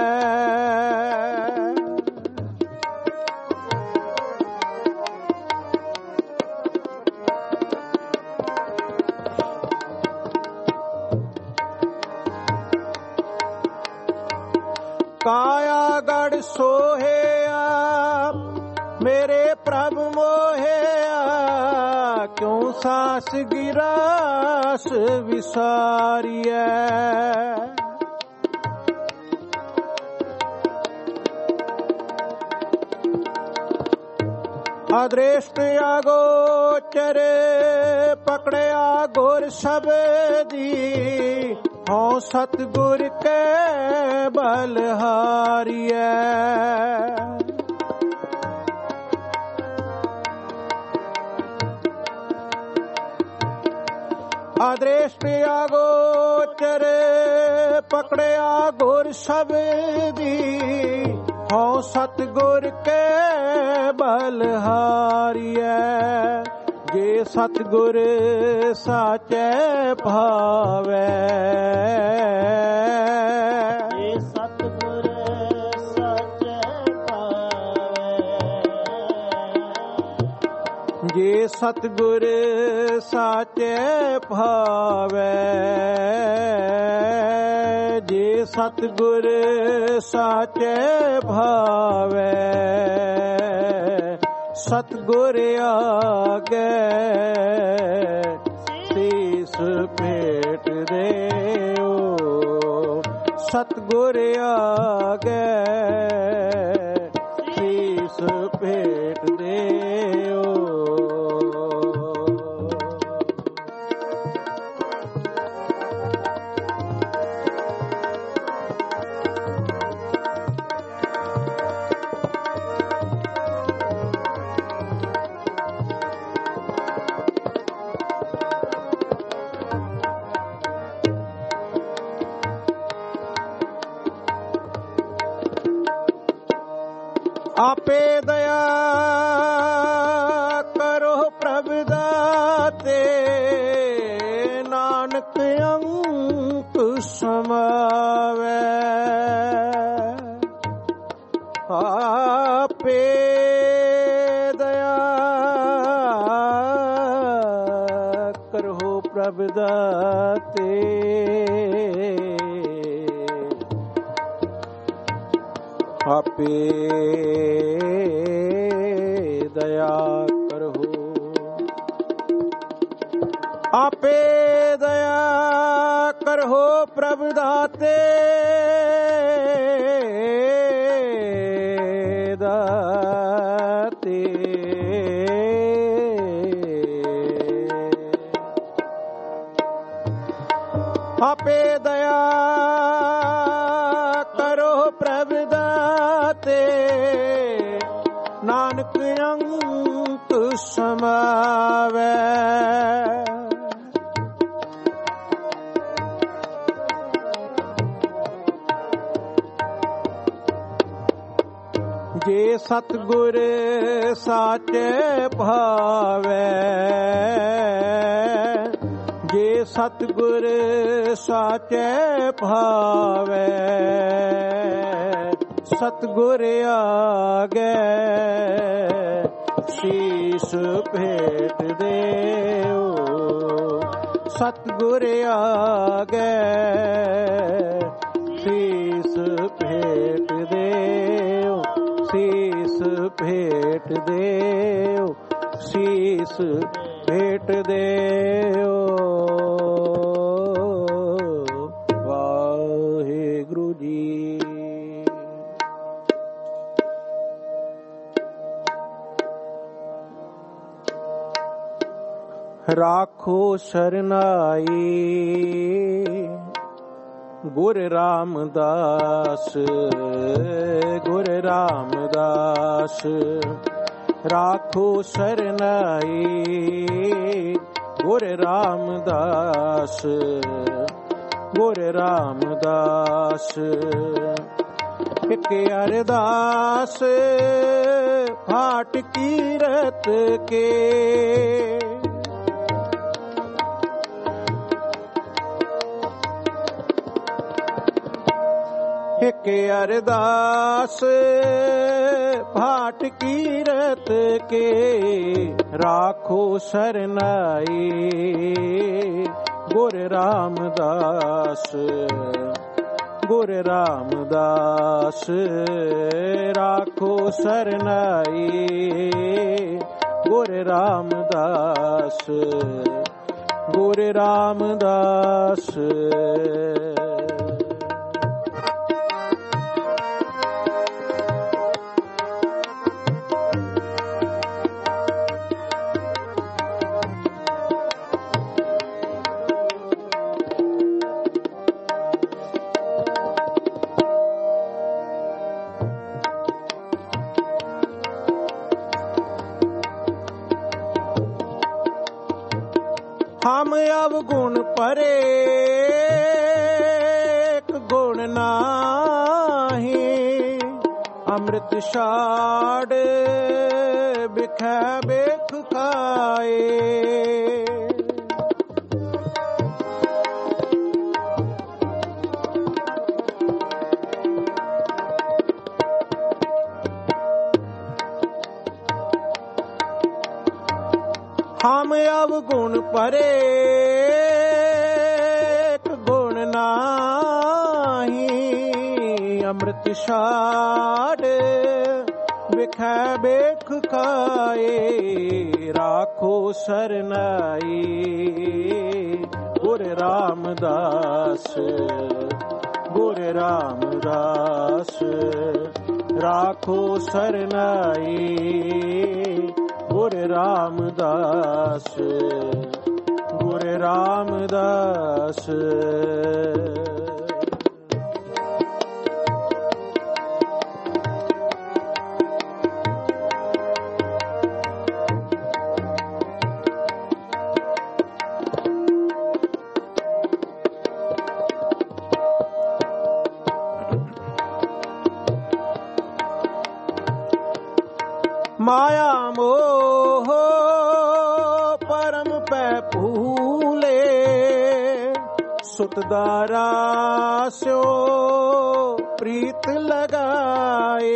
ਕਾਇਆ ਗੜ ਸੋਹਿਆ ਮੇਰੇ ਪ੍ਰਭ ਮੋਹਿਆ ਕਿਉ ਸਾਸ ਗਿਰਾਸ ਵਿਸਾਰੀਐ ਅਦ੍ਰਿਸ਼ਟ ਅਗੋਚਰ ਪਕੜਿਆ ਗੁਰ ਸਬਦੀ ਹਉ ਸਤਿਗੁਰ ਕੈ ਬਲਿਹਾਰੀਐ। ਅਦ੍ਰਿਸ਼ਟ ਅਗੋਚਰ ਪਕੜਿਆ ਗੁਰ ਸਬਦੀ ਹਉ ਸਤਿਗੁਰ ਕੈ ਬਲਿਹਾਰੀਐ। ਜੇ ਸਤਿਗੁਰ ਸਾਚੈ ਭਾਵੈ ਜੇ ਸਤਿਗੁਰ ਸਾਚੈ ਭਾਵੈ ਜੇ ਸਤਿਗੁਰ ਸਾਚੈ ਭਾਵੈ ਜੇ ਸਤਿਗੁਰ ਸਾਚੈ ਭਾਵੈ ਸਤਿਗੁਰ ਆਗੇ ਸੀਸ ਭੇਟ ਦੇਓ ਸਤਿਗੁਰ ਆਗੇ ਸੀਸ ਭੇਟ ਦੇਓ। ਆਪੇ ਦਇਆ ਕਰੋ ਪ੍ਰਭ ਦਾਤੇ ਨਾਨਕ ਅੰਕ ਸਮਾਵੈ। ਆਪੇ ਦਇਆ ਕਰੋ ਪ੍ਰਭ ਦਾਤੇ ਆਪੇ ਦਇਆ ਕਰੋ ਆਪੇ ਦਇਆ ਕਰੋ ਪ੍ਰਭ ਦਾਤੇ ਦਾਤੇ ਆਪੇ ਦਇਆ ਕਰੋ ਪ੍ਰਭ ਦਾਤੇ ਨਾਨਕ ਅੰਕ ਸਮਾਵੈ। ਜੇ ਸਤਿਗੁਰ ਸਾਚੈ ਭਾਵੈ ਜੇ ਸਤਿਗੁਰ ਸਾਚੈ ਭਾਵੈ ਸਤਿਗੁਰ ਆਗੇ ਸੀਸ ਭੇਟ ਦੇਓ ਸਤਿਗੁਰ ਆਗੇ ਸੀਸ ਭੇਟ ਦੇਓ ਸੀਸ ਭੇਟ ਦੇਓ ਸੀਸ ਭੇਟ ਦੇਓ। ਵਾਹਿਗੁਰੂ ਜੀ। ਰਾਖੋ ਸਰਨਾਈ ਗੁਰ ਰਾਮਦਾਸ ਗੁਰ ਰਾਮਦਾਸ ਰਾਖੋ ਸਰਨਾਈ ਗੁਰ ਰਾਮਦਾਸ ਗੁਰ ਰਾਮਦਾਸ। ਇਕ ਅਰਦਾਸ ਫਾਟ ਕੀਰਤ ਕੇ ਇਕ ਅਰਦਾਸ ਫਾਟ ਕੀਰਤ ਕੇ ਰਾਖੋ ਸਰਨਾਈ ਗੁਰ ਰਾਮਦਾਸ ਗੁਰ ਰਾਮਦਾਸ ਰਾਖੋ ਸਰਨਾਈ ਗੁਰ ਰਾਮਦਾਸ ਗੁਰ ਰਾਮਦਾਸ। ਹਮ ਅਵਗੁਣ ਪਰੇ ਗੁਣ ਨਾਹੀ, ਅੰਮ੍ਰਿਤ ਛਾੜ ਬਿਖੈ ਬੇਖ ਖਾਏ। ਹਮ ਅਵਗੁਣ ਪਰੇ ਗੁਣ ਨਾਹੀ, ਅੰਮ੍ਰਿਤ ਛਾੜ ਬਿਖੈ ਬੇਖ ਖਾਏ। ਰਾਖੋ ਸਰਨਾਈ ਗੁਰ ਰਾਮਦਾਸ, ਗੁਰ ਰਾਮਦਾਸ। ਰਾਖੋ ਸਰਨਾਈ ਗੁਰ ਰਾਮਦਾਸ, ਗੁਰ ਰਾਮਦਾਸ। ਮਾਇਆ ਮੋਹ ਪਰਮ ਪੈ ਭੂਲੇ, ਸੁਤ ਦਾਰਾ ਸਿਓ ਪ੍ਰੀਤ ਲਗਾਏ।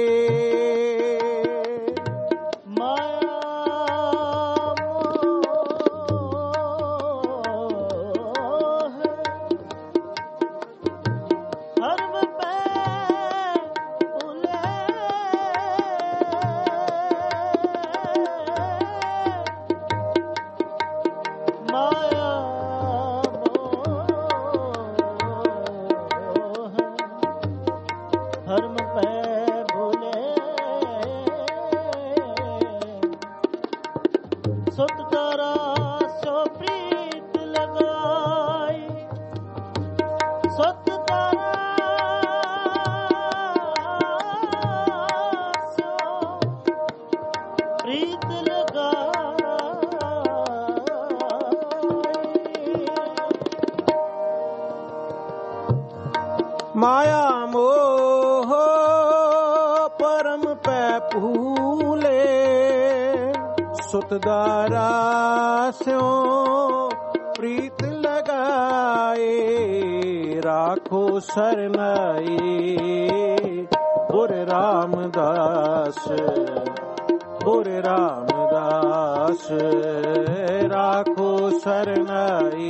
ਮਾਇਆ ਮੋਹ ਪਰਮ ਪੈ ਭੂਲੇ, ਸੁਤ ਦਾਰਾ ਸਿਓ ਪ੍ਰੀਤ ਲਗਾਏ। ਰਾਖੋ ਸਰਨਾਈ ਗੁਰ ਰਾਮਦਾਸ, ਗੁਰ ਰਾਮਦਾਸ। ਰਾਖੋ ਸਰਨਾਈ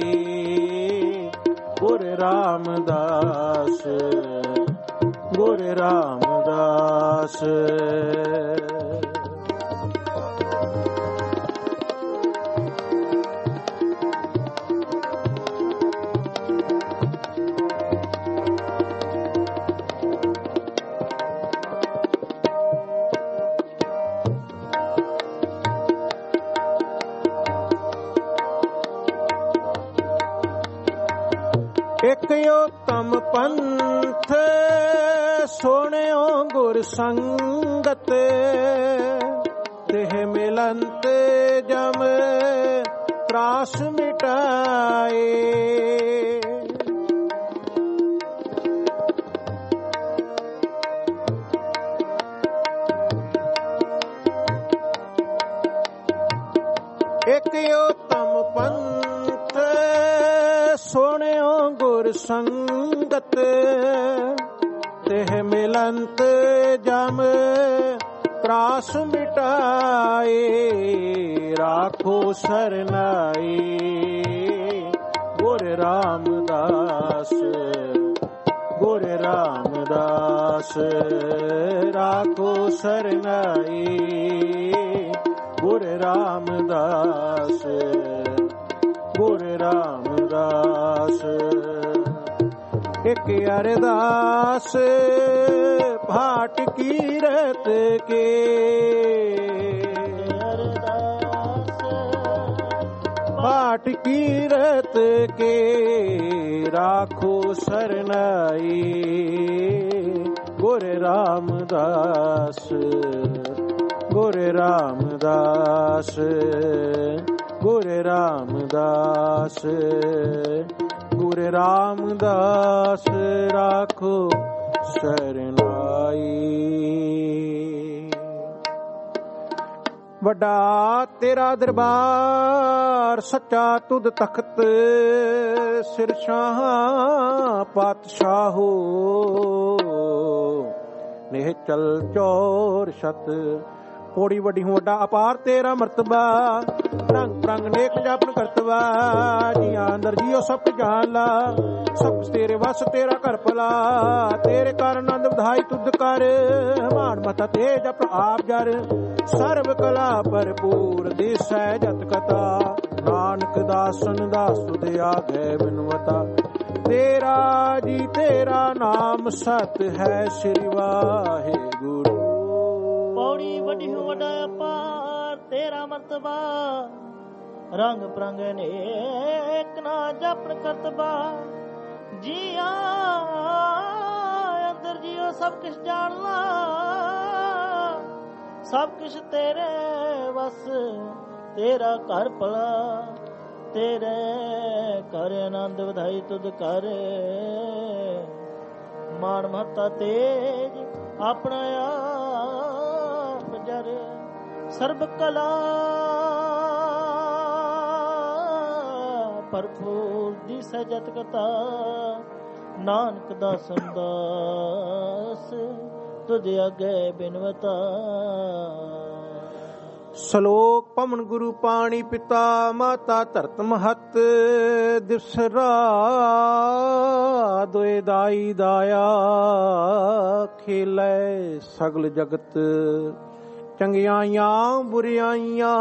ਗੁਰ ਰਾਮਦਾਸ, ਗੁਰ ਰਾਮਦਾਸ। ਇਕ ਉਤਮ ਪੰਥ ਸੋਹਣਿਓ ਗੁਰ ਸੰਗਤ, ਤਿਹ ਮਿਲੰਤ ਜਮ ਤਰਾਸ ਮਿਟਾਏ। ਇਕ ਉਤਮ ਪੰਥ ਸੋਹਣਿਓ ਗੁਰ ਸੰਗਤ, ਤਿਹ ਮਿਲੰਤ ਜਮ ਤਰਾਸ ਮਿਟਾਏ। ਰਾਖੋ ਸਰਨਾਈ ਗੁਰ ਰਾਮਦਾਸ, ਗੁਰ ਰਾਮਦਾਸ। ਰਾਖੋ ਸਰਨਾਈ ਗੁਰ ਰਾਮਦਾਸ, ਗੁਰ ਰਾਮਦਾਸ। ਇਕ ਅਰਦਾਸ ਭਾਟ ਕੀਰਤ ਕੇ, ਭਾਟ ਕੀਰਤ ਕੇ। ਰਾਖੋ ਸਰਨਾਈ ਗੁਰ ਰਾਮਦਾਸ, ਗੁਰ ਰਾਮਦਾਸ। ਗੁਰੂ ਰਾਮਦਾਸ ਗੁਰੂ ਰਾਮਦਾਸ ਰਾਖੋ ਸਰਨਾਈ। ਵੱਡਾ ਤੇਰਾ ਦਰਬਾਰ ਸੱਚਾ ਤੁਧ ਤਖਤ ਸਿਰ ਸ਼ਾਹ ਪਾਤਸ਼ਾਹੋ ਨੇਹ ਚਲ ਚੋਰ ਛਤ। ਪੌੜੀ ਵੱਡੀ ਹੂੰ ਵੱਡਾ ਅਪਾਰ ਤੇਰਾ ਮਰਤਬਾ ਰੰਗ ਪ੍ਰੰਗ ਨੇਕ ਜਾਪਨ ਕਰਤਵਾ ਜੀਆਂ ਅੰਦਰ ਜੀਓ ਸਭ ਜਾਨ ਲਾ ਸਭ ਤੇਰੇ ਵਸ ਤੇਰਾ ਘਰ ਭਲਾ ਤੇਰੇ ਕਰ ਆਨੰਦ ਵਧਾਈ ਤੁਧ ਕਰ ਮਾਨ ਮਤਾ ਤੇ ਜਪ ਆਪ ਜਰ ਸਰਬ ਕਲਾ ਭਰਪੂਰ ਦਿਸੈ ਜਤ ਕਥਾ ਨਾਨਕ ਦਾਸਨ ਦਾਸ ਤੁਧ ਆਗੇ ਬਿਨਵਤਾ ਤੇਰਾ ਜੀ ਤੇਰਾ ਨਾਮ ਸਤ ਹੈ ਸ੍ਰੀ ਵਾਹਿਗੁਰੂ। ਪੌੜੀ ਵੱਡੀ ਵੱਡਾ ਅਪਾਰ ਤੇਰਾ ਮਰਤਬਾ ਰੰਗ ਪ੍ਰੰਗ ਨੇਕ ਨਾ ਜਪਨ ਕਰਤਬਾ ਜੀਆਂ ਅੰਦਰ ਜੀਓ ਸਭ ਕੁਛ ਜਾਣ ਲਾ ਸਭ ਕੁਛ ਤੇਰੇ ਵਸ ਤੇਰਾ ਘਰ ਭਲਾ ਤੇਰੇ ਘਰ ਆਨੰਦ ਵਧਾਈ ਤੁਧ ਕਰ ਮਾਨ ਮਹਤਾ ਤੇਜ ਆਪਣਾ ਆਪ ਜਰ ਸਰਬ ਕਲਾ ਭਰਪੂਰ ਦਿਸੈ ਜਤ ਕਥਾ ਨਾਨਕ ਦਾਸਨ ਦਾਸ ਤੁਧ ਅਗੇ ਬਿਨਵਤਾ। ਸ਼ਲੋਕ ਪਵਨ ਗੁਰੂ ਪਾਣੀ ਪਿਤਾ ਮਾਤਾ ਧਰਤ ਮਹਤ ਦਿਵਸਰਾ ਦੋਇ ਦਾਈ ਦਾਇਆ ਖੇਲੇ ਸਗਲ ਜਗਤ ਚੰਗਿਆਈਆਂ ਬੁਰਿਆਈਆਂ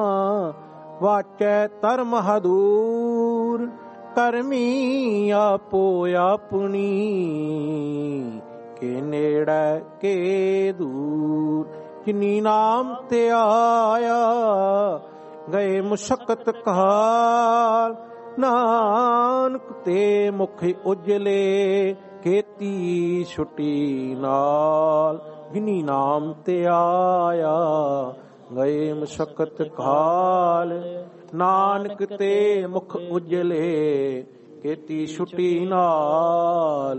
ਵਾਚੈ ਧਰਮ ਹਦੂਰ ਕਰਮੀ ਆਪੋ ਆਪਣੀ ਕੇ ਨੇੜੇ ਕੇ ਦੂਰ ਜਿਨੀ ਨਾਮ ਤੇ ਆਇਆ ਗਏ ਮੁਸ਼ਕਤ ਕਾਲ ਨਾਨਕ ਤੇ ਮੁਖ ਉਜਲੇ ਕੀਤੀ ਛੁਟੀ ਨਾਲ ਜਿਨੀ ਨਾਮ ਤੇ ਆਇਆ ਗਏ ਮੁਸ਼ਕਤ ਕਾਲ ਨਾਨਕ ਤੇ ਮੁਖ ਉਜਲੇ ਕੀਤੀ ਛੁਟੀ ਨਾਲ।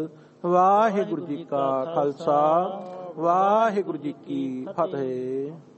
ਵਾਹਿਗੁਰੂ ਜੀ ਕਾ ਖਾਲਸਾ ਵਾਹਿਗੁਰੂ ਜੀ ਕੀ ਫਤਿਹ।